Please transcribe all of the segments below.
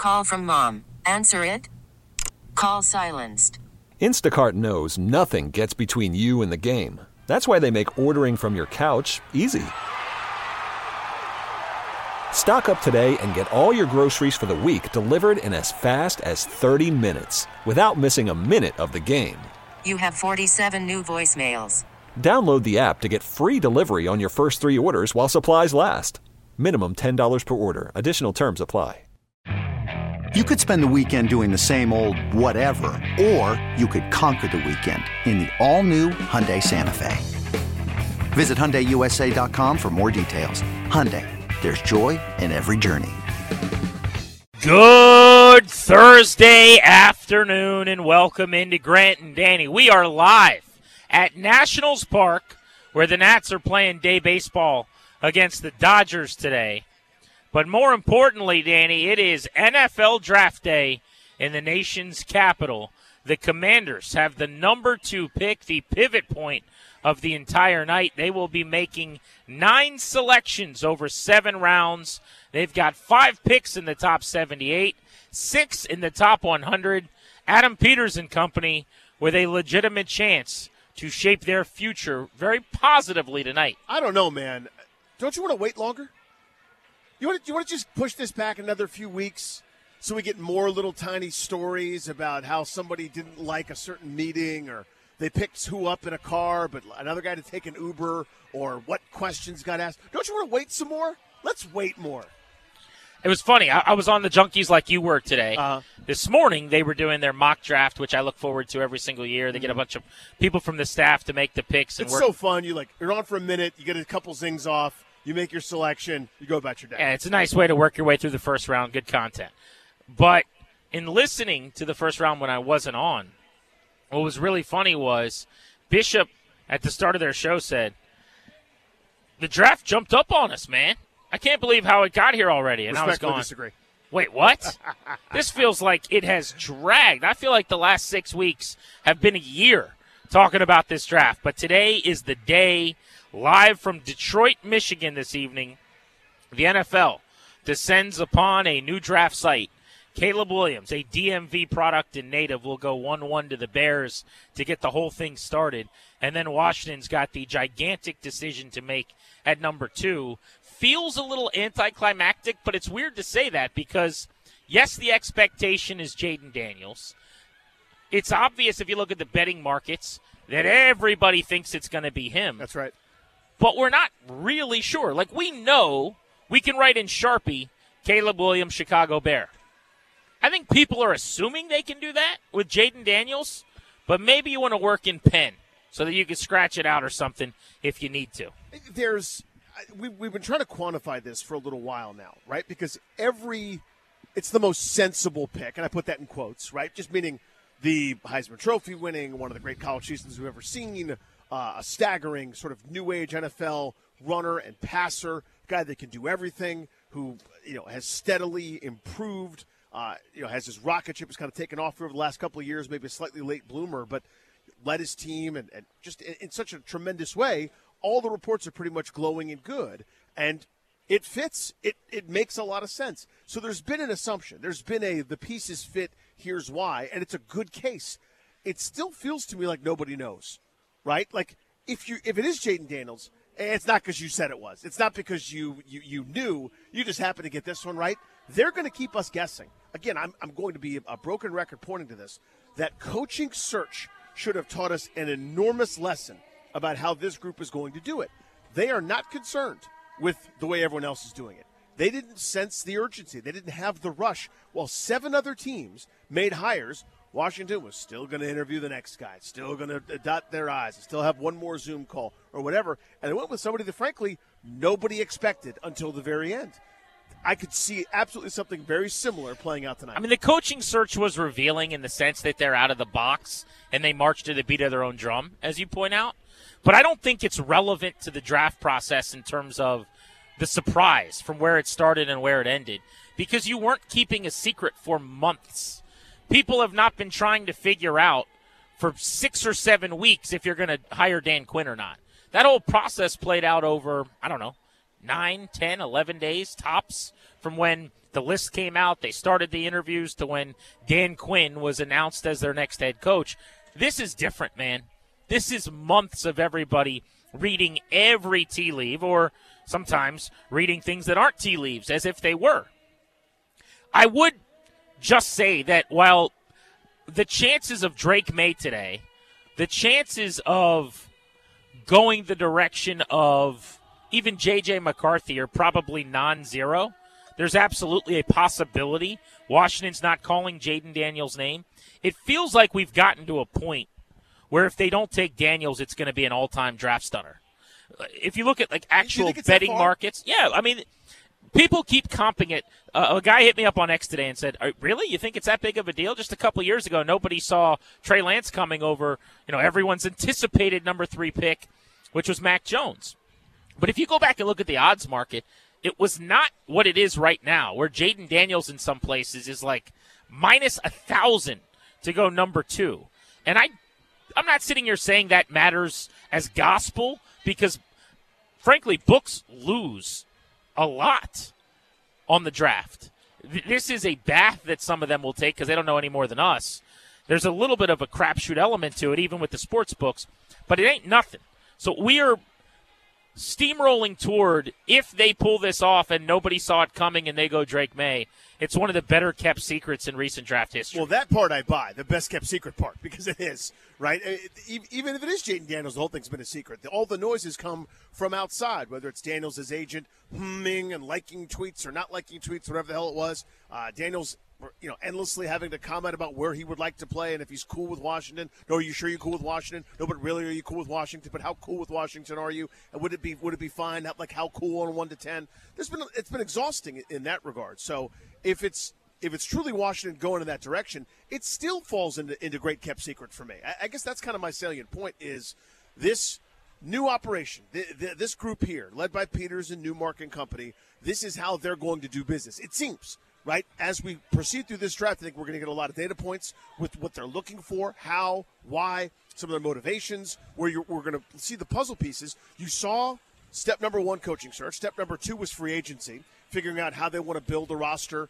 Call from mom. Answer it. Call silenced. Instacart knows nothing gets between you and the game. That's why they make ordering from your couch easy. Stock up today and get all your groceries for the week delivered in as fast as 30 minutes without missing a minute of the game. You have 47 new voicemails. Download the app to get free delivery on your first 3 orders while supplies last. Minimum $10 per order. Additional terms apply. You could spend the weekend doing the same old whatever, or you could conquer the weekend in the all-new Hyundai Santa Fe. Visit HyundaiUSA.com for more details. Hyundai, there's joy in every journey. Good Thursday afternoon and welcome into Grant and Danny. We are live at Nationals Park where the Nats are playing day baseball against the Dodgers today. But more importantly, Danny, it is NFL Draft Day in the nation's capital. The Commanders have the number 2 pick, the pivot point of the entire night. They will be making 9 selections over 7 rounds. They've got 5 picks in the top 78, 6 in the top 100. Adam Peters and company with a legitimate chance to shape their future very positively tonight. I don't know, man. Don't you want to wait longer? You want to just push this back another few weeks so we get more little tiny stories about how somebody didn't like a certain meeting, or they picked who up in a car but another guy to take an Uber, or what questions got asked? Don't you want to wait some more? Let's wait more. It was funny. I was on the Junkies like you were today. This morning they were doing their mock draft, which I look forward to every single year. They get a bunch of people from the staff to make the picks. And it's so fun. You're on for a minute. You get a couple zings off. You make your selection, you go about your day. Yeah, it's a nice way to work your way through the first round. Good content. But in listening to the first round when I wasn't on, what was really funny was Bishop, at the start of their show, said, the draft jumped up on us, man. I can't believe how it got here already. And I was going, disagree. Wait, what? This feels like it has dragged. I feel like the last 6 weeks have been a year talking about this draft. But today is the day. Live from Detroit, Michigan this evening, the NFL descends upon a new draft site. Caleb Williams, a DMV product and native, will go 1-1 to the Bears to get the whole thing started. And then Washington's got the gigantic decision to make at number 2. Feels a little anticlimactic, but it's weird to say that because, yes, the expectation is Jaden Daniels. It's obvious if you look at the betting markets that everybody thinks it's going to be him. That's right. But we're not really sure. Like, we know we can write in Sharpie, Caleb Williams, Chicago Bear. I think people are assuming they can do that with Jaden Daniels, but maybe you want to work in pen so that you can scratch it out or something if you need to. We've been trying to quantify this for a little while now, right? Because it's the most sensible pick, and I put that in quotes, right? Just meaning the Heisman Trophy winning, one of the great college seasons we've ever seen, a staggering sort of new age NFL runner and passer, guy that can do everything, who has steadily improved, has his rocket ship has kind of taken off over the last couple of years, maybe a slightly late bloomer, but led his team and just in such a tremendous way. All the reports are pretty much glowing and good, and it fits. It makes a lot of sense. So there's been an assumption. There's been the pieces fit, here's why, and it's a good case. It still feels to me like nobody knows. Right? Like, if it is Jaden Daniels, it's not because you said it was. It's not because you knew. You just happened to get this one right. They're going to keep us guessing. Again, I'm going to be a broken record pointing to this. That coaching search should have taught us an enormous lesson about how this group is going to do it. They are not concerned with the way everyone else is doing it. They didn't sense the urgency. They didn't have the rush. While 7 other teams made hires, Washington was still going to interview the next guy, still going to dot their I's, still have one more Zoom call or whatever. And they went with somebody that, frankly, nobody expected until the very end. I could see absolutely something very similar playing out tonight. I mean, the coaching search was revealing in the sense that they're out of the box and they march to the beat of their own drum, as you point out. But I don't think it's relevant to the draft process in terms of the surprise from where it started and where it ended, because you weren't keeping a secret for months. People have not been trying to figure out for 6 or 7 weeks if you're going to hire Dan Quinn or not. That whole process played out over, 9 9, 10, 11 days tops from when the list came out, they started the interviews, to when Dan Quinn was announced as their next head coach. This is different, man. This is months of everybody reading every tea leaf, or sometimes reading things that aren't tea leaves as if they were. I would just say that while the chances of Drake May today, the chances of going the direction of even J.J. McCarthy are probably non-zero. There's absolutely a possibility Washington's not calling Jaden Daniels' name. It feels like we've gotten to a point where if they don't take Daniels, it's going to be an all-time draft stunner. If you look at like actual betting markets, yeah, I mean, people keep comping it. A guy hit me up on X today and said, really? You think it's that big of a deal? Just a couple of years ago, nobody saw Trey Lance coming over, everyone's anticipated number 3 pick, which was Mac Jones. But if you go back and look at the odds market, it was not what it is right now, where Jaden Daniels in some places is like minus 1,000 to go number 2. And I'm not sitting here saying that matters as gospel, because, frankly, books lose a lot on the draft. This is a bath that some of them will take because they don't know any more than us. There's a little bit of a crapshoot element to it, even with the sports books, but it ain't nothing. So we are steamrolling toward, if they pull this off and nobody saw it coming and they go Drake May, it's one of the better kept secrets in recent draft history. Well, that part I buy, the best kept secret part, because it is, right? Even if it is Jaden Daniels, the whole thing's been a secret. All the noises come from outside, whether it's Daniels' his agent humming and liking tweets or not liking tweets, whatever the hell it was. Daniels, endlessly having to comment about where he would like to play and if he's cool with Washington. No, are you sure you're cool with Washington? No, but really, are you cool with Washington? But how cool with Washington are you? And would it be fine? Like, how cool on a 1 to 10? It's been exhausting in that regard. So if it's truly Washington going in that direction, it still falls into great kept secret for me. I guess that's kind of my salient point, is this new operation, this group here, led by Peters and Newmark and company, this is how they're going to do business. It seems, right? As we proceed through this draft, I think we're going to get a lot of data points with what they're looking for, how, why, some of their motivations, we're going to see the puzzle pieces. You saw step number 1, coaching search. Step number 2 was free agency, figuring out how they want to build a roster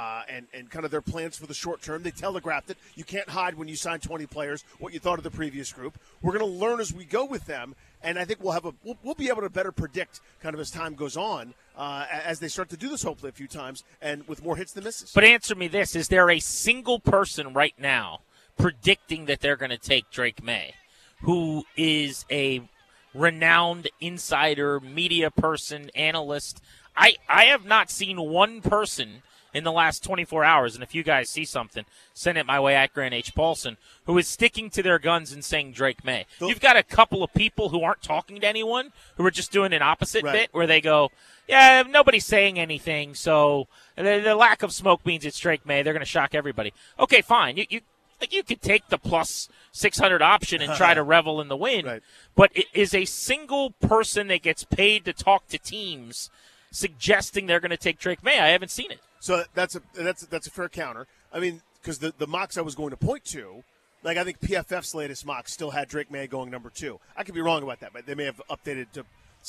and kind of their plans for the short term. They telegraphed it. You can't hide when you sign 20 players what you thought of the previous group. We're going to learn as we go with them, and I think we'll be able to better predict kind of as time goes on, as they start to do this hopefully a few times and with more hits than misses. But answer me this: is there a single person right now predicting that they're going to take Drake May, who is a renowned insider, media person, analyst? I have not seen one person in the last 24 hours, and if you guys see something, send it my way at Grant H. Paulson, who is sticking to their guns and saying Drake May. You've got a couple of people who aren't talking to anyone, who are just doing an opposite bit, where they go, yeah, nobody's saying anything, so the lack of smoke means it's Drake May. They're going to shock everybody. Okay, fine. You could take the plus 600 option and try to revel in the win, right. But it is a single person that gets paid to talk to teams suggesting they're going to take Drake May. I haven't seen it. So that's a fair counter. I mean, because the mocks I was going to point to, like I think PFF's latest mock still had Drake May going number 2. I could be wrong about that, but they may have updated to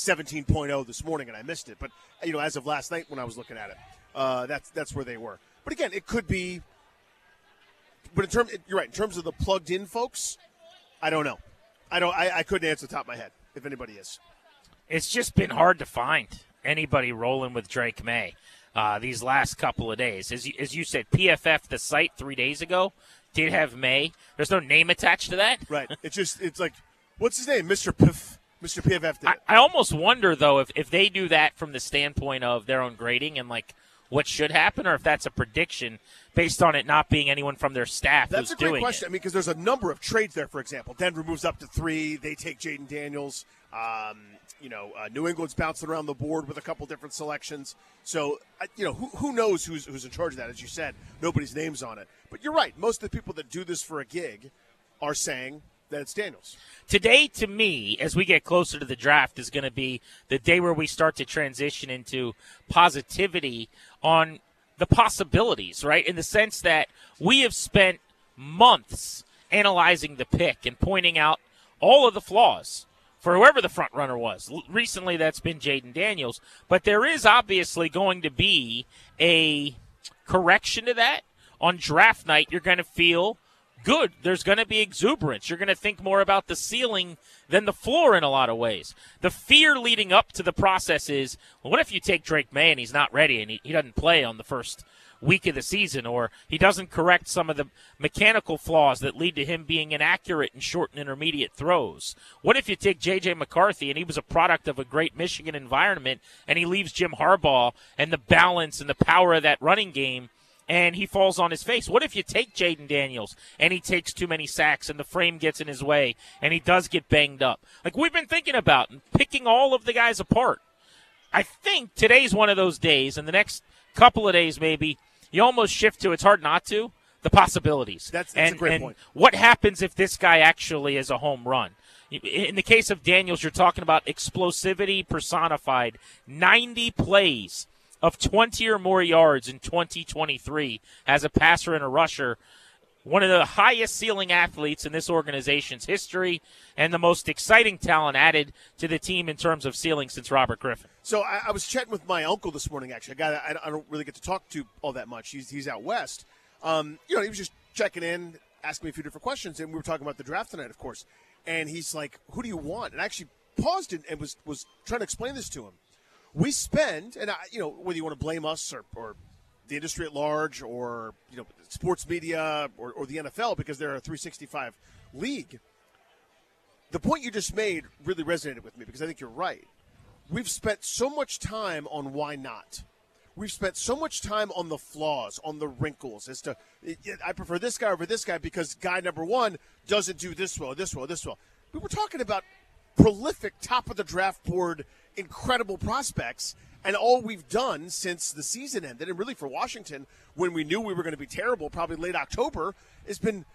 17.0 this morning and I missed it. But as of last night when I was looking at it, that's where they were. But again, it could be. But you're right. In terms of the plugged in folks, I don't know. I couldn't answer the top of my head if anybody is. It's just been hard to find anybody rolling with Drake May these last couple of days. As you said, PFF, the site 3 days ago, did have May. There's no name attached to that. Right. It's like, what's his name? Mr. Piff. Mr. PFF did it. I almost wonder, though, if they do that from the standpoint of their own grading and, like, what should happen, or if that's a prediction based on it not being anyone from their staff that's who's doing it. That's a great question. I mean, because there's a number of trades there, for example. Denver moves up to 3. They take Jaden Daniels. New England's bouncing around the board with a couple different selections. So, who knows who's in charge of that? As you said, nobody's name's on it. But you're right. Most of the people that do this for a gig are saying that it's Daniels. Today, to me, as we get closer to the draft, is going to be the day where we start to transition into positivity on the possibilities, right? In the sense that we have spent months analyzing the pick and pointing out all of the flaws for whoever the front runner was. Recently, that's been Jaden Daniels. But there is obviously going to be a correction to that. On draft night, you're going to feel good. There's going to be exuberance. You're going to think more about the ceiling than the floor in a lot of ways. The fear leading up to the process is, well, what if you take Drake May and he's not ready and he doesn't play on the first week of the season, or he doesn't correct some of the mechanical flaws that lead to him being inaccurate in short and intermediate throws? What if you take J.J. McCarthy and he was a product of a great Michigan environment and he leaves Jim Harbaugh and the balance and the power of that running game and he falls on his face? What if you take Jaden Daniels and he takes too many sacks and the frame gets in his way and he does get banged up? Like we've been thinking about and picking all of the guys apart. I think today's one of those days, and the next couple of days maybe, you almost shift to, it's hard not to, the possibilities. That's a great point. What happens if this guy actually is a home run? In the case of Daniels, you're talking about explosivity personified. 90 plays of 20 or more yards in 2023 as a passer and a rusher. One of the highest ceiling athletes in this organization's history and the most exciting talent added to the team in terms of ceiling since Robert Griffin. So I was chatting with my uncle this morning, actually. I don't really get to talk to all that much. He's out west. He was just checking in, asking me a few different questions, and we were talking about the draft tonight, of course. And he's like, who do you want? And I actually paused and was trying to explain this to him. We spend, and whether you want to blame us or the industry at large or, sports media or the NFL because they're a 365 league, the point you just made really resonated with me because I think you're right. We've spent so much time on why not. We've spent so much time on the flaws, on the wrinkles, as to I prefer this guy over this guy because guy number one doesn't do this well, this well, this well. We were talking about prolific, top of the draft board, incredible prospects, and all we've done since the season ended, and really for Washington, when we knew we were going to be terrible, probably late October, has been,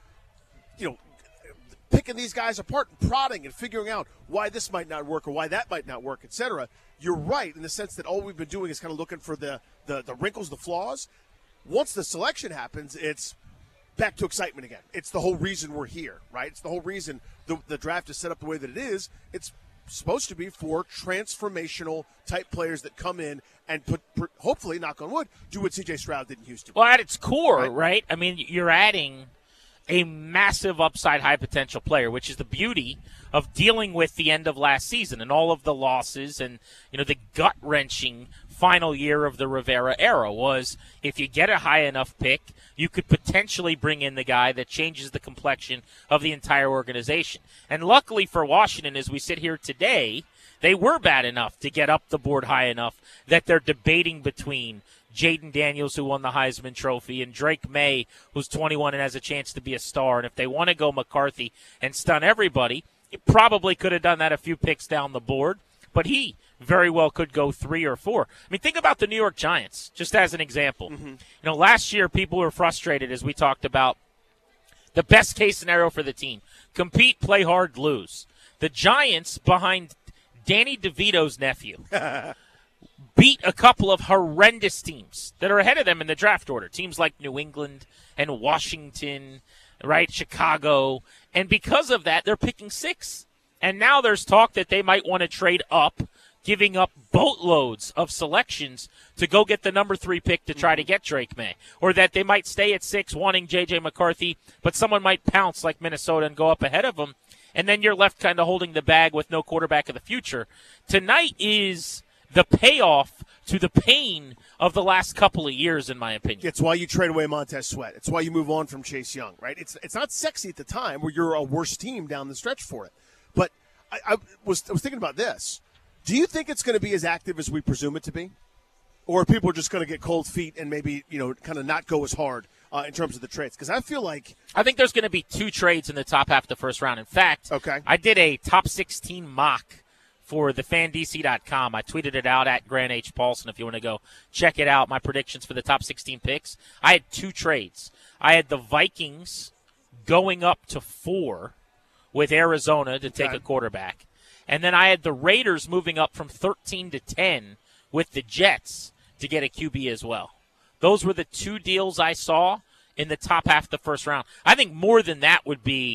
picking these guys apart and prodding and figuring out why this might not work or why that might not work, etc. You're right in the sense that all we've been doing is kind of looking for the wrinkles, the flaws. Once the selection happens, it's back to excitement again. It's the whole reason we're here, right? It's the whole reason the draft is set up the way that it is. It's supposed to be for transformational type players that come in and hopefully, knock on wood, do what C.J. Stroud did in Houston. Well, at its core, right? I mean, you're adding a massive upside high potential player, which is the beauty of dealing with the end of last season and all of the losses and, the gut-wrenching final year of the Rivera era was if you get a high enough pick, you could potentially bring in the guy that changes the complexion of the entire organization. And luckily for Washington, as we sit here today, they were bad enough to get up the board high enough that they're debating between Jaden Daniels, who won the Heisman Trophy, and Drake May, who's 21 and has a chance to be a star. And if they want to go McCarthy and stun everybody, he probably could have done that a few picks down the board, but he very well could go 3 or 4. I mean, think about the New York Giants, just as an example. Mm-hmm. Last year people were frustrated as we talked about the best case scenario for the team. Compete, play hard, lose. The Giants, behind Danny DeVito's nephew, beat a couple of horrendous teams that are ahead of them in the draft order. Teams like New England and Washington, right, Chicago. And because of that, they're picking 6. And now there's talk that they might want to trade up, giving up boatloads of selections to go get the number 3 pick to try to get Drake May. Or that they might stay at 6 wanting J.J. McCarthy, but someone might pounce like Minnesota and go up ahead of them. And then you're left kind of holding the bag with no quarterback of the future. Tonight is the payoff to the pain of the last couple of years, in my opinion. It's why you trade away Montez Sweat. It's why you move on from Chase Young, right? It's not sexy at the time where you're a worse team down the stretch for it. But I was thinking about this. Do you think it's going to be as active as we presume it to be? Or are people just going to get cold feet and maybe, kind of not go as hard in terms of the trades? Because I think there's going to be 2 trades in the top half of the first round. In fact, I did a top 16 mock for thefandc.com. I tweeted it out at Grant H. Paulson if you want to go check it out, my predictions for the top 16 picks. I had 2 trades. I had the Vikings going up to 4 with Arizona to take a quarterback. And then I had the Raiders moving up from 13 to 10 with the Jets to get a QB as well. Those were the 2 deals I saw in the top half of the first round. I think more than that would be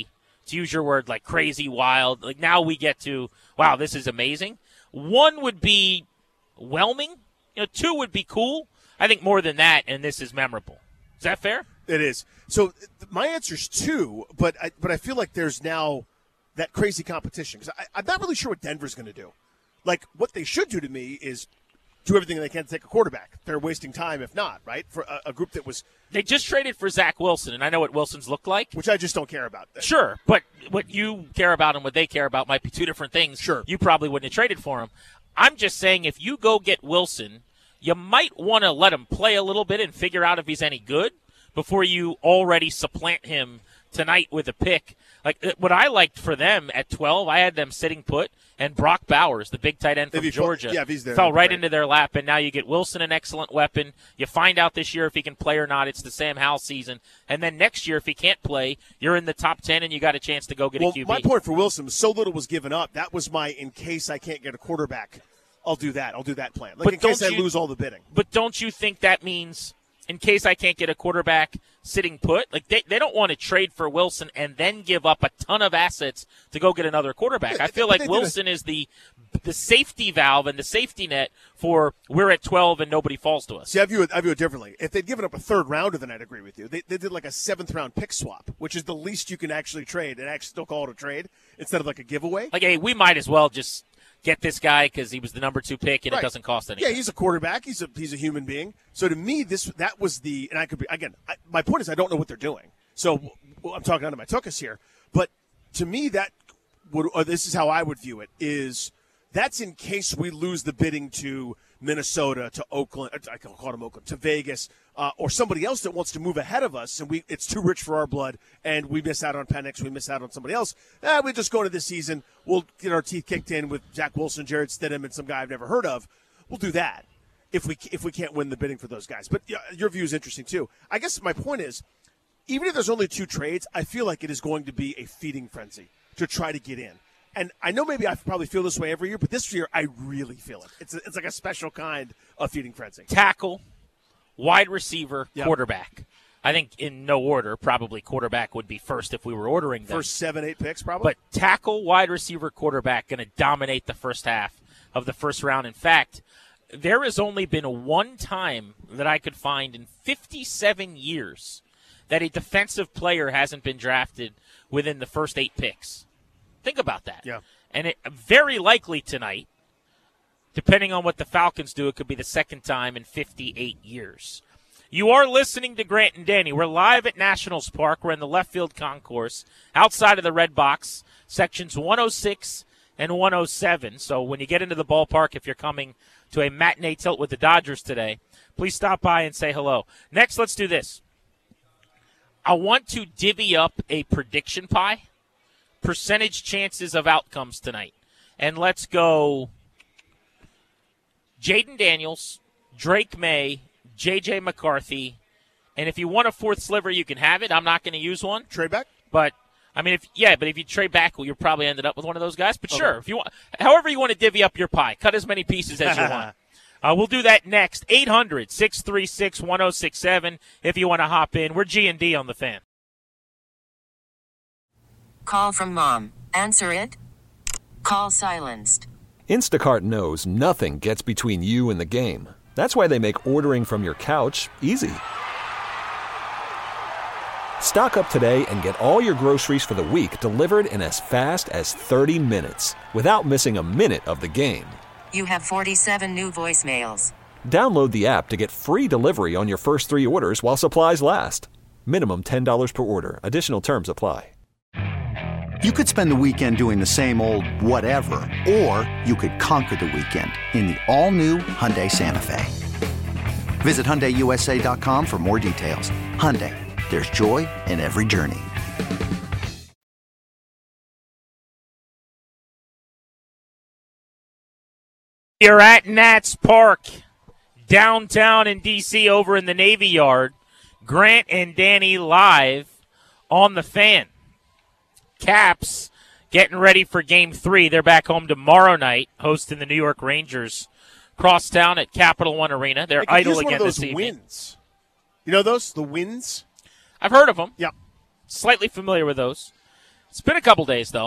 to use your word, like crazy, wild. Like now we get to, wow, this is amazing. One would be whelming. Two would be cool. I think more than that, and this is memorable. Is that fair? It is. So my answer is 2, but I feel like there's now that crazy competition because I'm not really sure what Denver's going to do. Like what they should do to me is do everything they can to take a quarterback. They're wasting time if not, right? For a group that was – They just traded for Zach Wilson, and I know what Wilson's looked like. Which I just don't care about. Sure, but what you care about and what they care about might be two different things. Sure. You probably wouldn't have traded for him. I'm just saying if you go get Wilson, you might want to let him play a little bit and figure out if he's any good before you already supplant him tonight with a pick. Like what I liked for them at 12, I had them sitting put, and Brock Bowers, the big tight end from Georgia, if he's there, fell right into their lap, and now you get Wilson, an excellent weapon. You find out this year if he can play or not. It's the Sam Howell season. And then next year, if he can't play, you're in the top 10, and you got a chance to go get a QB. My point for Wilson was so little was given up. That was my in case I can't get a quarterback, I'll do that. I'll do that plan. Like in case I lose all the bidding. But don't you think that means in case I can't get a quarterback sitting put? Like they don't want to trade for Wilson and then give up a ton of assets to go get another quarterback. I feel like Wilson is the safety valve and the safety net for we're at 12 and nobody falls to us. See, I view it differently. If they'd given up a third rounder, then I'd agree with you. They did like a 7th-round pick swap, which is the least you can actually trade and actually still call it a trade instead of like a giveaway. Like, hey, we might as well just get this guy because he was the number 2 pick and It doesn't cost anything. Yeah, he's a quarterback. He's a human being. So to me, that was the – and I could be – again, my point is I don't know what they're doing. So I'm talking under my tuchus here. But to me, this is how I would view it, is that's in case we lose the bidding to Minnesota, to Oakland – I call them Oakland – to Vegas or somebody else that wants to move ahead of us, and it's too rich for our blood, and we miss out on Penix, we miss out on somebody else. We just go into this season. We'll get our teeth kicked in with Zach Wilson, Jared Stidham, and some guy I've never heard of. We'll do that if we can't win the bidding for those guys. But your view is interesting too. I guess my point is, even if there's only 2 trades, I feel like it is going to be a feeding frenzy to try to get in. And I know maybe I probably feel this way every year, but this year I really feel it. It's like a special kind of feeding frenzy. Tackle, wide receiver, quarterback. I think in no order, probably quarterback would be first if we were ordering them. First 7-8 picks probably. But tackle, wide receiver, quarterback going to dominate the first half of the first round. In fact, there has only been one time that I could find in 57 years that a defensive player hasn't been drafted within the first 8 picks. Think about that. Yeah. And it very likely tonight, depending on what the Falcons do, it could be the second time in 58 years. You are listening to Grant and Danny. We're live at Nationals Park. We're in the left field concourse outside of the Red Box, sections 106 and 107. So when you get into the ballpark, if you're coming to a matinee tilt with the Dodgers today, please stop by and say hello. Next, let's do this. I want to divvy up a prediction pie, percentage chances of outcomes tonight. And let's go Jaden Daniels, Drake May, J.J. McCarthy, and if you want a 4th sliver, you can have it. I'm not going to use one. Trade back? But, I mean, if you trade back, well, you'll probably ended up with one of those guys. But sure, if you want, however you want to divvy up your pie, cut as many pieces as you want. We'll do that next. 800-636-1067 if you want to hop in. We're G&D on the Fan. Call from mom. Answer it. Call silenced. Instacart knows nothing gets between you and the game. That's why they make ordering from your couch easy. Stock up today and get all your groceries for the week delivered in as fast as 30 minutes without missing a minute of the game. You have 47 new voicemails. Download the app to get free delivery on your first 3 orders while supplies last. Minimum $10 per order. Additional terms apply. You could spend the weekend doing the same old whatever, or you could conquer the weekend in the all-new Hyundai Santa Fe. Visit HyundaiUSA.com for more details. Hyundai, there's joy in every journey. You're at Nats Park, downtown in D.C., over in the Navy Yard. Grant and Danny live on the Fan. Caps getting ready for Game 3. They're back home tomorrow night, hosting the New York Rangers. Crosstown at Capital One Arena. They're idle again this evening. Wins. You know those? The Wins? I've heard of them. Yeah. Slightly familiar with those. It's been a couple days, though.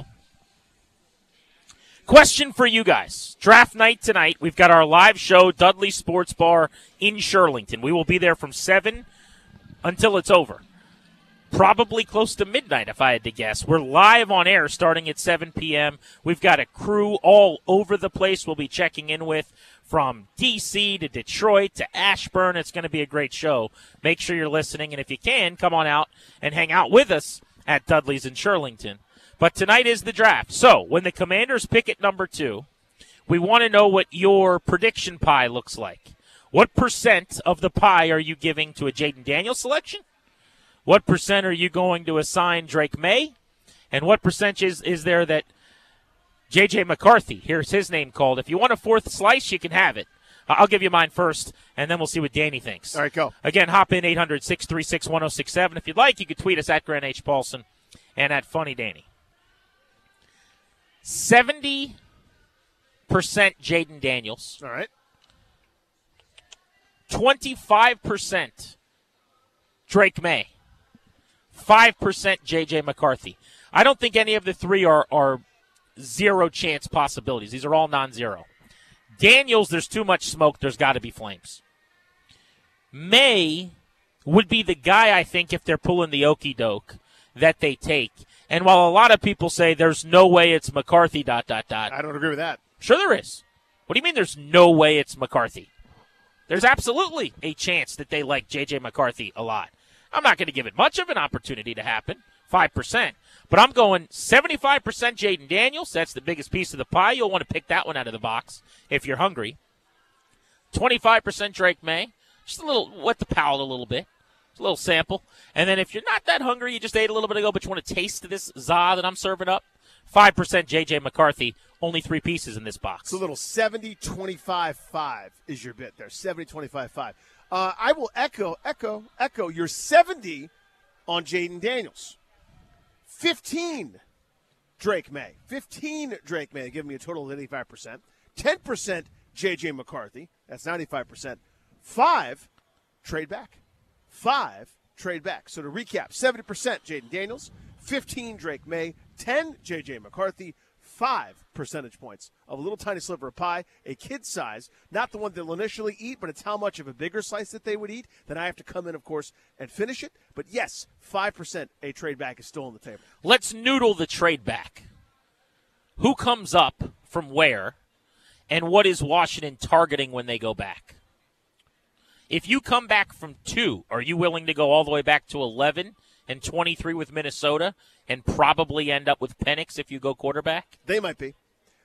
Question for you guys. Draft night tonight. We've got our live show, Dudley Sports Bar in Shirlington. We will be there from 7 until it's over. Probably close to midnight, if I had to guess. We're live on air starting at 7 p.m. We've got a crew all over the place we'll be checking in with, from D.C. to Detroit to Ashburn. It's going to be a great show. Make sure you're listening, and if you can, come on out and hang out with us at Dudley's in Shirlington. But tonight is the draft. So when the Commanders pick at number 2, we want to know what your prediction pie looks like. What percent of the pie are you giving to a Jaden Daniels selection? What percent are you going to assign Drake May? And what percentage is there that J.J. McCarthy, here's his name called. If you want a fourth slice, you can have it. I'll give you mine first, and then we'll see what Danny thinks. All right, go. Again, hop in 800-636-1067. If you'd like, you could tweet us at Grant H. Paulson and at Funny Danny. 70% Jaden Daniels. All right. 25% Drake May. 5% J.J. McCarthy. I don't think any of the three are zero chance possibilities. These are all non-zero. Daniels, there's too much smoke. There's got to be flames. May would be the guy, I think, if they're pulling the okey doke, that they take. And while a lot of people say there's no way it's McCarthy, ... I don't agree with that. Sure there is. What do you mean there's no way it's McCarthy? There's absolutely a chance that they like J.J. McCarthy a lot. I'm not going to give it much of an opportunity to happen, 5%. But I'm going 75% Jaden Daniels. That's the biggest piece of the pie. You'll want to pick that one out of the box if you're hungry. 25% Drake May. Just a little, wet the palate a little bit. Just a little sample. And then if you're not that hungry, you just ate a little bit ago, but you want to taste this za that I'm serving up, 5% J.J. McCarthy. Only 3 pieces in this box. It's a little 70-25-5 is your bit there. 70-25-5. I will echo your 70 on Jaden Daniels. 15 Drake May. 15 Drake May, giving me a total of 85%. 10% J.J. McCarthy. That's 95%. 5 trade back. 5 trade back. So to recap, 70% Jaden Daniels, 15 Drake May, 10 J.J. McCarthy, 5 percentage points of a little tiny sliver of pie, a kid's size, not the one they'll initially eat, but it's how much of a bigger slice that they would eat. Then I have to come in, of course, and finish it. But yes, 5% a trade back is still on the table. Let's noodle the trade back. Who comes up from where, and what is Washington targeting when they go back? If you come back from 2, are you willing to go all the way back to 11 and 23 with Minnesota and probably end up with Penix if you go quarterback? They might be.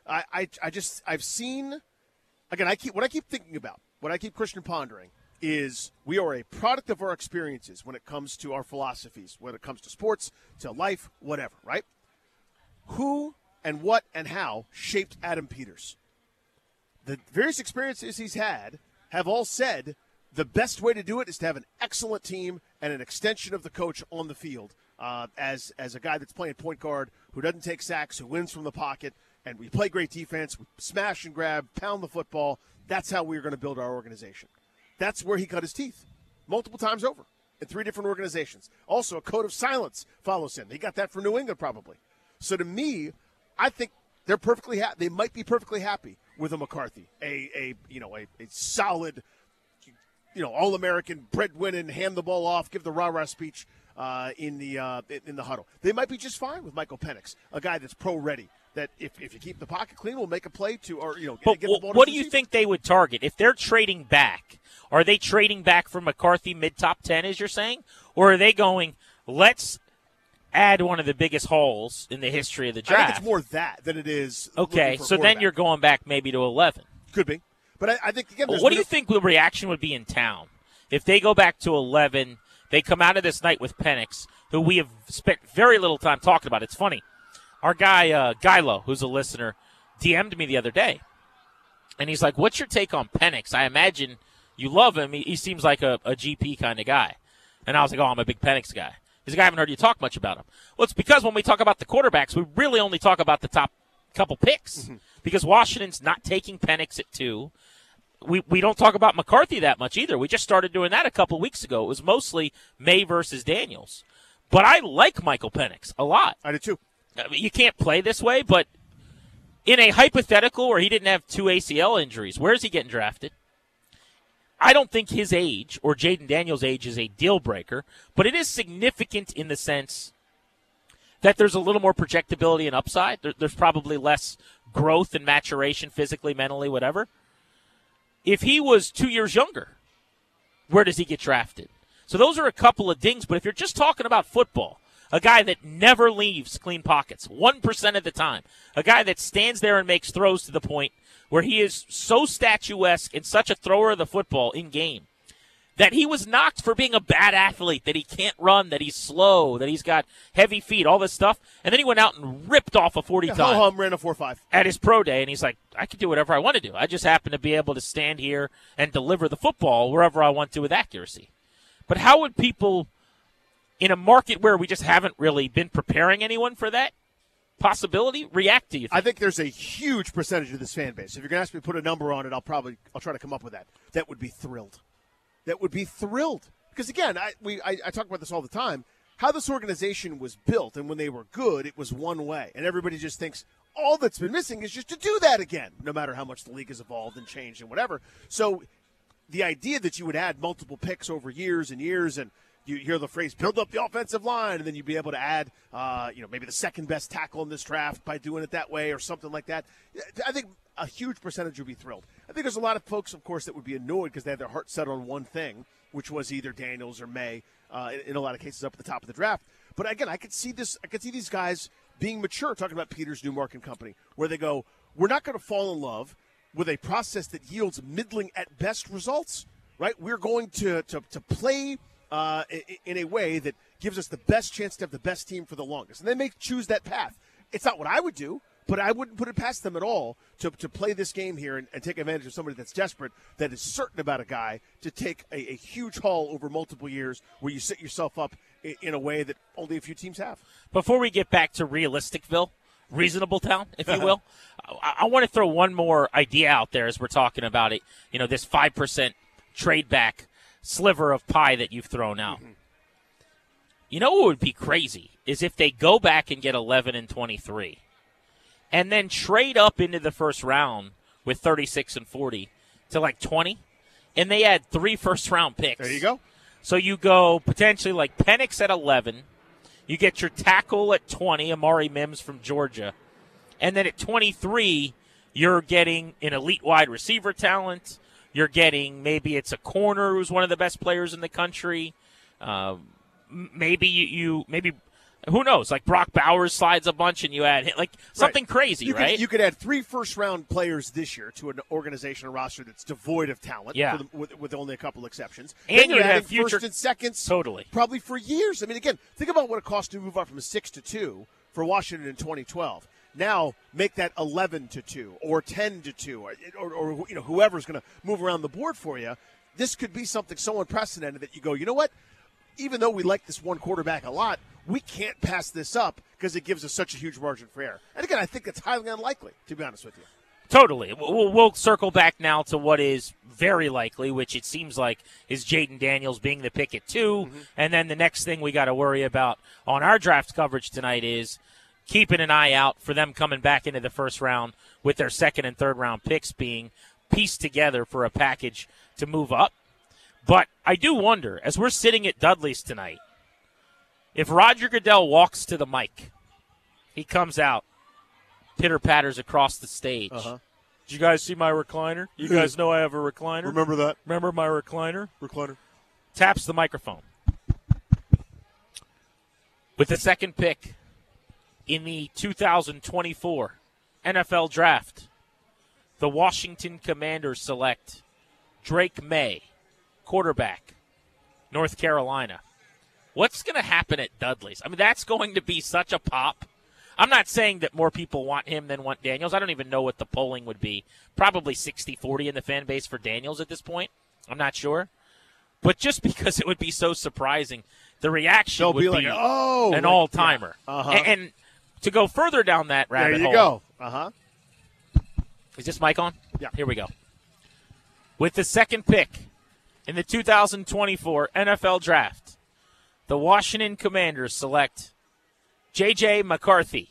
I've seen, again, what I keep thinking about, what I keep Christian pondering is we are a product of our experiences when it comes to our philosophies, when it comes to sports, to life, whatever, right? Who and what and how shaped Adam Peters? The various experiences he's had have all said the best way to do it is to have an excellent team and an extension of the coach on the field as a guy that's playing point guard, who doesn't take sacks, who wins from the pocket, and we play great defense, we smash and grab, pound the football. That's how we're going to build our organization. That's where he cut his teeth multiple times over in 3 different organizations. Also, a code of silence follows him. He got that from New England probably. So to me, I think they're perfectly happy. They might be perfectly happy with a McCarthy, a solid, All-American, breadwinning, hand the ball off, give the rah-rah speech in the huddle. They might be just fine with Michael Penix, a guy that's pro-ready, that if you keep the pocket clean, will make a play to, or get the ball to what do you think they would target? If they're trading back, are they trading back for McCarthy mid-top 10, as you're saying? Or are they going, let's add one of the biggest hauls in the history of the draft? I think it's more that than it is. Okay, so then you're going back maybe to 11. Could be. But I think, again, what do you think the reaction would be in town? If they go back to 11, they come out of this night with Penix, who we have spent very little time talking about. It's funny. Our guy, Gilo, who's a listener, DM'd me the other day. And he's like, what's your take on Penix? I imagine you love him. He seems like a GP kind of guy. And I was like, I'm a big Penix guy. He's like, I haven't heard you talk much about him. Well, it's because when we talk about the quarterbacks, we really only talk about the top couple picks. Mm-hmm. Because Washington's not taking Penix at 2. We don't talk about McCarthy that much either. We just started doing that a couple weeks ago. It was mostly May versus Daniels. But I like Michael Penix a lot. I do too. you can't play this way, but in a hypothetical where he didn't have 2 ACL injuries, where is he getting drafted? I don't think his age or Jaden Daniels' age is a deal breaker, but it is significant in the sense that there's a little more projectability and upside. There's probably less growth and maturation physically, mentally, whatever. If he was 2 years younger, where does he get drafted? So those are a couple of dings, but if you're just talking about football, a guy that never leaves clean pockets, 1% of the time, a guy that stands there and makes throws to the point where he is so statuesque and such a thrower of the football in game that he was knocked for being a bad athlete, that he can't run, that he's slow, that he's got heavy feet, all this stuff. And then he went out and ripped off a 40 time. Ran a 4.5 at his pro day, and he's like, I can do whatever I want to do. I just happen to be able to stand here and deliver the football wherever I want to with accuracy. But how would people, in a market where we just haven't really been preparing anyone for that possibility, react to you? I think there's a huge percentage of this fan base. If you're going to ask me to put a number on it, I'll try to come up with that. That would be thrilled. Because, again, I talk about this all the time. How this organization was built, and when they were good, it was one way. And everybody just thinks all that's been missing is just to do that again, no matter how much the league has evolved and changed and whatever. So the idea that you would add multiple picks over years and years, and you hear the phrase build up the offensive line, and then you'd be able to add maybe the second best tackle in this draft by doing it that way or something like that. I think a huge percentage would be thrilled. I think there's a lot of folks, of course, that would be annoyed because they had their heart set on one thing, which was either Daniels or May, in a lot of cases up at the top of the draft. But again, I could see these guys being mature, talking about Peters, Newmark and company, where they go, we're not going to fall in love with a process that yields middling at best results, right? We're going to play in a way that gives us the best chance to have the best team for the longest. And they may choose that path. It's not what I would do, but I wouldn't put it past them at all to play this game here and take advantage of somebody that's desperate, that is certain about a guy, to take a huge haul over multiple years where you set yourself up in a way that only a few teams have. Before we get back to Realisticville, Reasonable Town, if you will, I want to throw one more idea out there as we're talking about it. You know, this 5% trade back sliver of pie that you've thrown out. Mm-hmm. You know what would be crazy is if they go back and get 11 and 23 and then trade up into the first round with 36 and 40 to like 20, and they add 3 first-round picks. There you go. So you go potentially like Penix at 11. You get your tackle at 20, Amari Mims from Georgia. And then at 23, you're getting an elite wide receiver talent. You're getting maybe it's a corner who's one of the best players in the country. Maybe who knows? Like Brock Bowers slides a bunch and you add like something crazy, right? You could add 3 first-round players this year to an organization, a roster that's devoid of talent, with only a couple exceptions. And you're have future first and seconds, totally, probably for years. I mean, again, think about what it cost to move up from a 6 to 2 for Washington in 2012. Now make that 11 to 2 or 10 to 2, or whoever's going to move around the board for you. This could be something so unprecedented that you go, you know what? Even though we like this one quarterback a lot, we can't pass this up because it gives us such a huge margin for error. And again, I think that's highly unlikely, to be honest with you. Totally. We'll circle back now to what is very likely, which it seems like is Jaden Daniels being the pick at 2. Mm-hmm. And then the next thing we got to worry about on our draft coverage tonight is keeping an eye out for them coming back into the first round with their second and third round picks being pieced together for a package to move up. But I do wonder, as we're sitting at Dudley's tonight, if Roger Goodell walks to the mic, he comes out, pitter-patters across the stage. Uh-huh. Did you guys see my recliner? You guys know I have a recliner? Remember that? Remember my recliner? Recliner. Taps the microphone. With the second pick in the 2024 NFL Draft, the Washington Commanders select Drake May, quarterback, North Carolina. What's going to happen at Dudley's? I mean, that's going to be such a pop. I'm not saying that more people want him than want Daniels. I don't even know what the polling would be. Probably 60-40 in the fan base for Daniels at this point. I'm not sure. But just because it would be so surprising, the reaction would be like, an all-timer. Yeah. Uh-huh. And to go further down that rabbit hole. There you go. Uh-huh. Is this mic on? Yeah. Here we go. With the second pick in the 2024 NFL Draft, the Washington Commanders select J.J. McCarthy,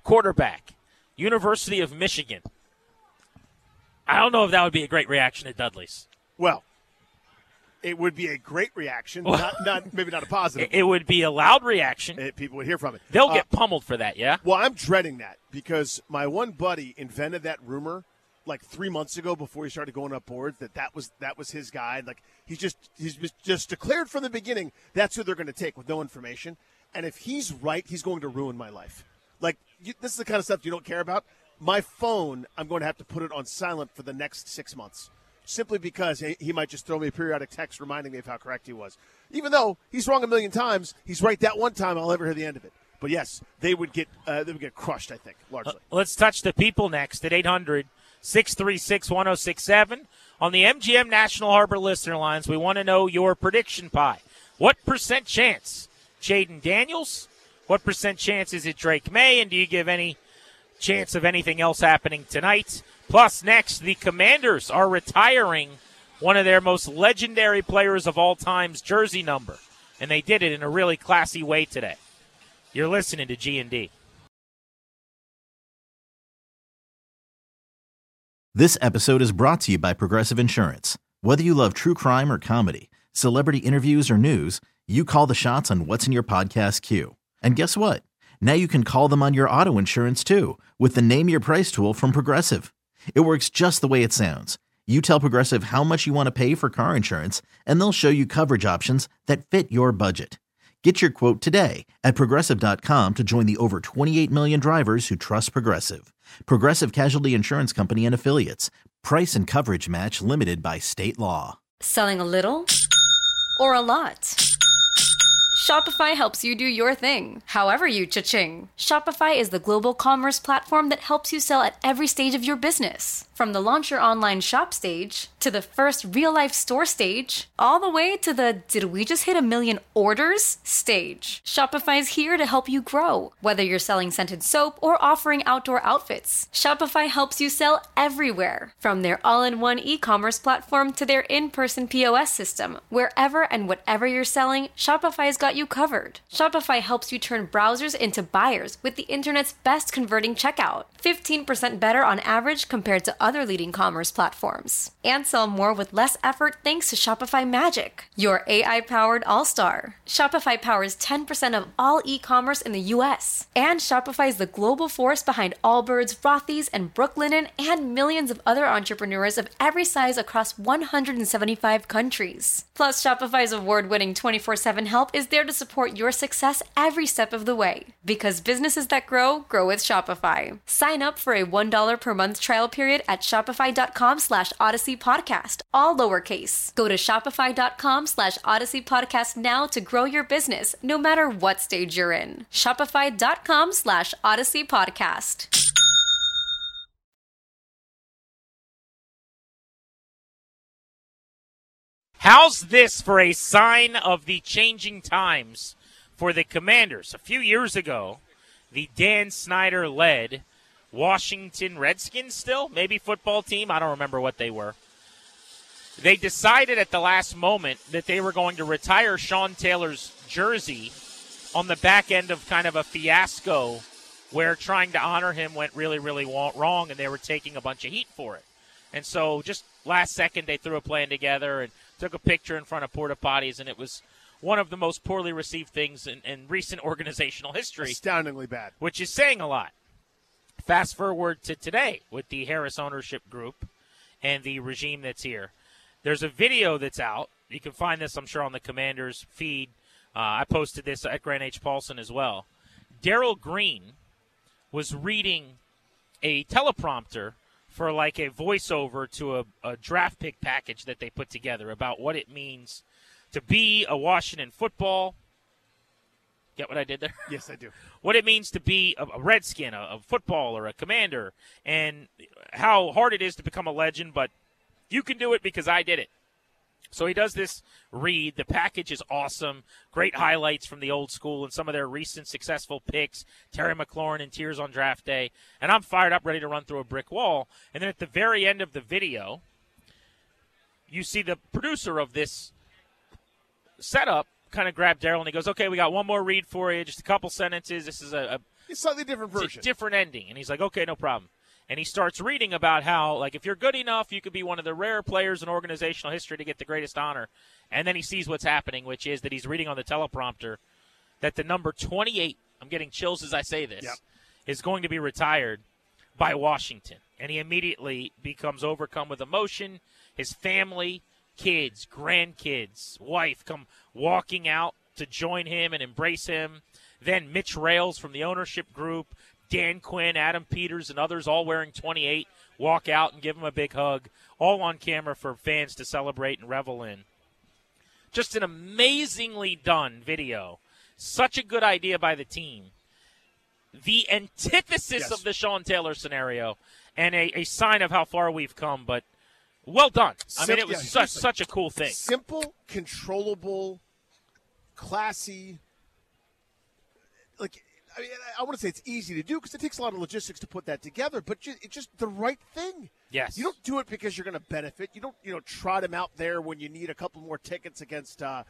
quarterback, University of Michigan. I don't know if that would be a great reaction at Dudley's. Well, it would be a great reaction, maybe not a positive. It would be a loud reaction. People would hear from it. They'll get pummeled for that, yeah? Well, I'm dreading that because my one buddy invented that rumor like 3 months ago before he started going up boards that was his guy. Like he's just declared from the beginning that's who they're going to take with no information. And if he's right, he's going to ruin my life. Like this is the kind of stuff you don't care about. My phone, I'm going to have to put it on silent for the next 6 months. Simply because he might just throw me a periodic text reminding me of how correct he was. Even though he's wrong a million times, he's right that one time, I'll never hear the end of it. But, yes, they would get crushed, I think, largely. Let's touch the people next at 800-636-1067. On the MGM National Harbor listener lines, we want to know your prediction pie. What % chance? Jaden Daniels? What % chance is it Drake May? And do you give any chance of anything else happening tonight? Plus, next, the Commanders are retiring one of their most legendary players of all time's jersey number, and they did it in a really classy way today. You're listening to G&D. This episode is brought to you by Progressive Insurance. Whether you love true crime or comedy, celebrity interviews or news, you call the shots on what's in your podcast queue. And guess what? Now you can call them on your auto insurance, too, with the Name Your Price tool from Progressive. It works just the way it sounds. You tell Progressive how much you want to pay for car insurance, and they'll show you coverage options that fit your budget. Get your quote today at Progressive.com to join the over 28 million drivers who trust Progressive. Progressive Casualty Insurance Company and Affiliates. Price and coverage match limited by state law. Selling a little or a lot? Shopify helps you do your thing, however you cha-ching. Shopify is the global commerce platform that helps you sell at every stage of your business. From the launch your online shop stage, to the first real-life store stage, all the way to the did we just hit 1 million orders stage. Shopify's here to help you grow. Whether you're selling scented soap or offering outdoor outfits, Shopify helps you sell everywhere. From their all-in-one e-commerce platform to their in-person POS system, wherever and whatever you're selling, Shopify's got you covered. Shopify helps you turn browsers into buyers with the internet's best converting checkout. 15% better on average compared to other leading commerce platforms. And sell more with less effort thanks to Shopify Magic, your AI-powered all-star. Shopify powers 10% of all e-commerce in the U.S. And Shopify is the global force behind Allbirds, Rothy's, and Brooklinen, and millions of other entrepreneurs of every size across 175 countries. Plus, Shopify's award-winning 24/7 help is there to support your success every step of the way. Because businesses that grow, grow with Shopify. Sign up for a $1 per month trial period at shopify.com/Odyssey Podcast, all lowercase. Go to shopify.com/Odyssey Podcast now to grow your business, no matter what stage you're in. Shopify.com/Odyssey Podcast. How's this for a sign of the changing times for the Commanders? A few years ago, the Dan Snyder-led Washington Redskins still, maybe football team, I don't remember what they were. They decided at the last moment that they were going to retire Sean Taylor's jersey on the back end of kind of a fiasco where trying to honor him went really, really wrong, and they were taking a bunch of heat for it. And so just last second they threw a plan together and took a picture in front of porta potties, and it was one of the most poorly received things in recent organizational history. Astoundingly bad. Which is saying a lot. Fast forward to today with the Harris ownership group and the regime that's here. There's a video that's out. You can find this, I'm sure, on the Commanders feed. I posted this at Grant H. Paulson as well. Darryl Green was reading a teleprompter for like a voiceover to a draft pick package that they put together about what it means to be a Washington football. Get what I did there? Yes, I do. What it means to be a Redskin, a football, or a Commander, and how hard it is to become a legend, but you can do it because I did it. So he does this read. The package is awesome. Great highlights from the old school and some of their recent successful picks. Terry McLaurin in tears on draft day. And I'm fired up, ready to run through a brick wall. And then at the very end of the video, you see the producer of this setup kind of grabbed Daryl and he goes, okay, we got one more read for you, just a couple sentences. This is a slightly different version. Different ending. And he's like, okay, no problem. And he starts reading about how, like, if you're good enough, you could be one of the rare players in organizational history to get the greatest honor. And then he sees what's happening, which is that he's reading on the teleprompter that the number 28, I'm getting chills as I say this, is going to be retired by Washington. And he immediately becomes overcome with emotion. His family, kids, grandkids, wife come walking out to join him and embrace him. Then Mitch Rales from the ownership group, Dan Quinn, Adam Peters, and others all wearing 28 walk out and give him a big hug, all on camera for fans to celebrate and revel in. Just an amazingly done video. Such a good idea by the team. The antithesis of the Sean Taylor scenario and a sign of how far we've come, but well done. I mean, it was such a cool thing. Simple, controllable, classy. Like, I mean, I want to say it's easy to do because it takes a lot of logistics to put that together, but it's just the right thing. Yes. You don't do it because you're going to benefit. You don't trot him out there when you need a couple more tickets against the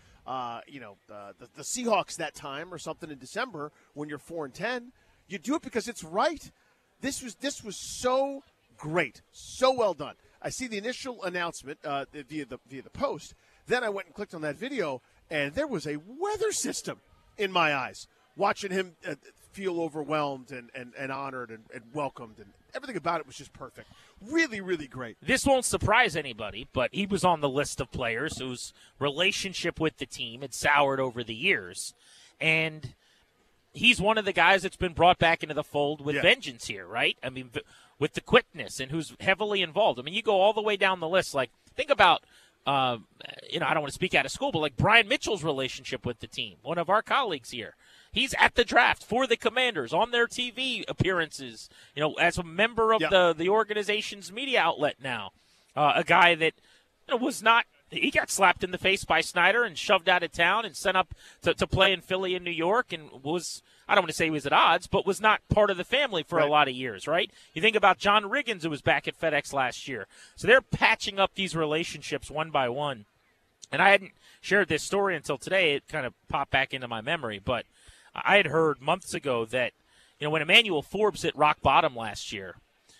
Seahawks that time or something in December when you're 4-10. You do it because it's right. This was so great, so well done. I see the initial announcement via the post. Then I went and clicked on that video, and there was a weather system in my eyes. Watching him feel overwhelmed and honored and welcomed, and everything about it was just perfect. Really, really great. This won't surprise anybody, but he was on the list of players whose relationship with the team had soured over the years. And he's one of the guys that's been brought back into the fold with vengeance here, right? I mean, with the quickness and who's heavily involved. I mean, you go all the way down the list. Like, think about, I don't want to speak out of school, but like Brian Mitchell's relationship with the team, one of our colleagues here. He's at the draft for the Commanders on their TV appearances, as a member of the organization's media outlet now. A guy that was not – he got slapped in the face by Snyder and shoved out of town and sent up to play in Philly and New York and was – I don't want to say he was at odds, but was not part of the family for a lot of years, right? You think about John Riggins, who was back at FedEx last year. So they're patching up these relationships one by one. And I hadn't shared this story until today. It kind of popped back into my memory, but – I had heard months ago that, when Emmanuel Forbes hit rock bottom last year,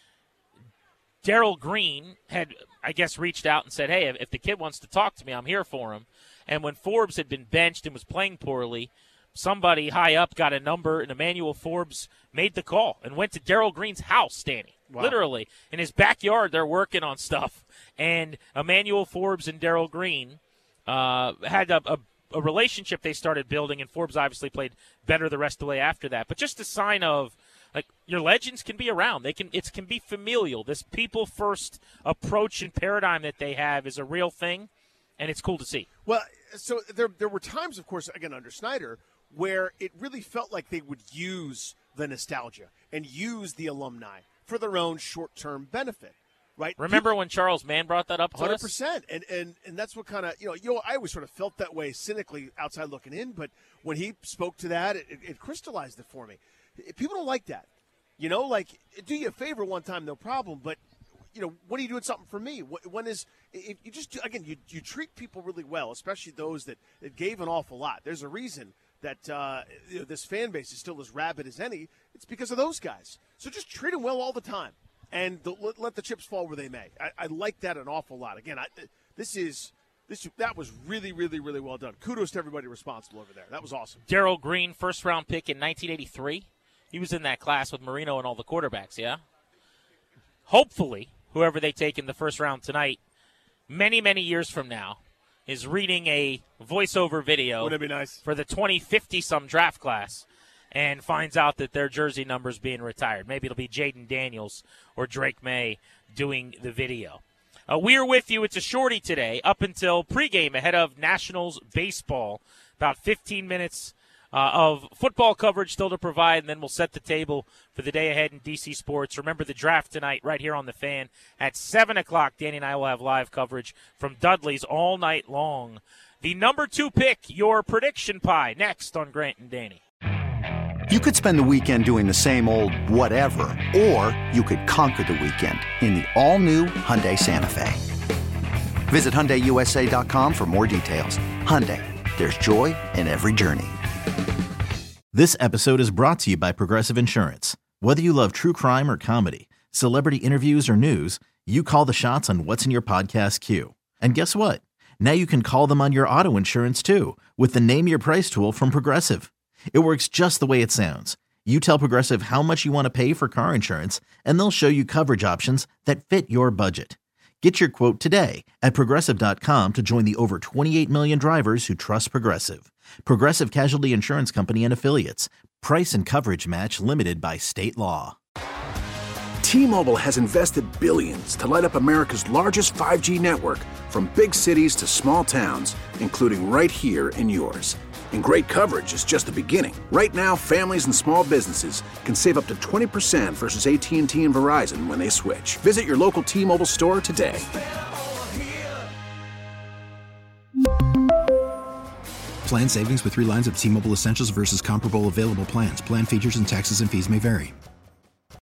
Darrell Green had, I guess, reached out and said, hey, if the kid wants to talk to me, I'm here for him. And when Forbes had been benched and was playing poorly, somebody high up got a number, and Emmanuel Forbes made the call and went to Darrell Green's house, Danny. Wow. Literally. In his backyard, they're working on stuff. And Emmanuel Forbes and Darrell Green had a relationship they started building, and Forbes obviously played better the rest of the way after that. But just a sign of, like, your legends can be around. It can be familial. This people-first approach and paradigm that they have is a real thing, and it's cool to see. Well, so there were times, of course, again, under Snyder, where it really felt like they would use the nostalgia and use the alumni for their own short-term benefit. Right. Remember when Charles Mann brought that up to 100%. us? 100%. And that's what kind of, I always sort of felt that way cynically outside looking in, but when he spoke to that, it crystallized it for me. People don't like that. Like, do you a favor one time, no problem, but, when are you doing something for me? When is, if you just, again, you treat people really well, especially those that gave an awful lot. There's a reason that this fan base is still as rabid as any. It's because of those guys. So just treat them well all the time. And let the chips fall where they may. I like that an awful lot. Again, that was really, really, really well done. Kudos to everybody responsible over there. That was awesome. Darrell Green, first-round pick in 1983. He was in that class with Marino and all the quarterbacks, yeah? Hopefully, whoever they take in the first round tonight, many, many years from now, is reading a voiceover video Wouldn't it be nice? For the 2050-some draft class, and finds out that their jersey number is being retired. Maybe it'll be Jaden Daniels or Drake May doing the video. We're with you. It's a shorty today up until pregame ahead of Nationals baseball. About 15 minutes of football coverage still to provide, and then we'll set the table for the day ahead in DC Sports. Remember the draft tonight right here on The Fan at 7 o'clock. Danny and I will have live coverage from Dudley's all night long. The number 2 pick, your prediction pie, next on Grant and Danny. You could spend the weekend doing the same old whatever, or you could conquer the weekend in the all-new Hyundai Santa Fe. Visit HyundaiUSA.com for more details. Hyundai, There's joy in every journey. This episode is brought to you by Progressive Insurance. Whether you love true crime or comedy, celebrity interviews or news, you call the shots on what's in your podcast queue. And guess what? Now you can call them on your auto insurance too with the Name Your Price tool from Progressive. It works just the way it sounds. You tell Progressive how much you want to pay for car insurance, and they'll show you coverage options that fit your budget. Get your quote today at Progressive.com to join the over 28 million drivers who trust Progressive. Progressive Casualty Insurance Company and Affiliates. Price and coverage match limited by state law. T-Mobile has invested billions to light up America's largest 5G network, from big cities to small towns, including right here in yours. And great coverage is just the beginning. Right now, families and small businesses can save up to 20% versus AT&T and Verizon when they switch. Visit your local T-Mobile store today. Plan savings with 3 lines of T-Mobile Essentials versus comparable available plans. Plan features and taxes and fees may vary.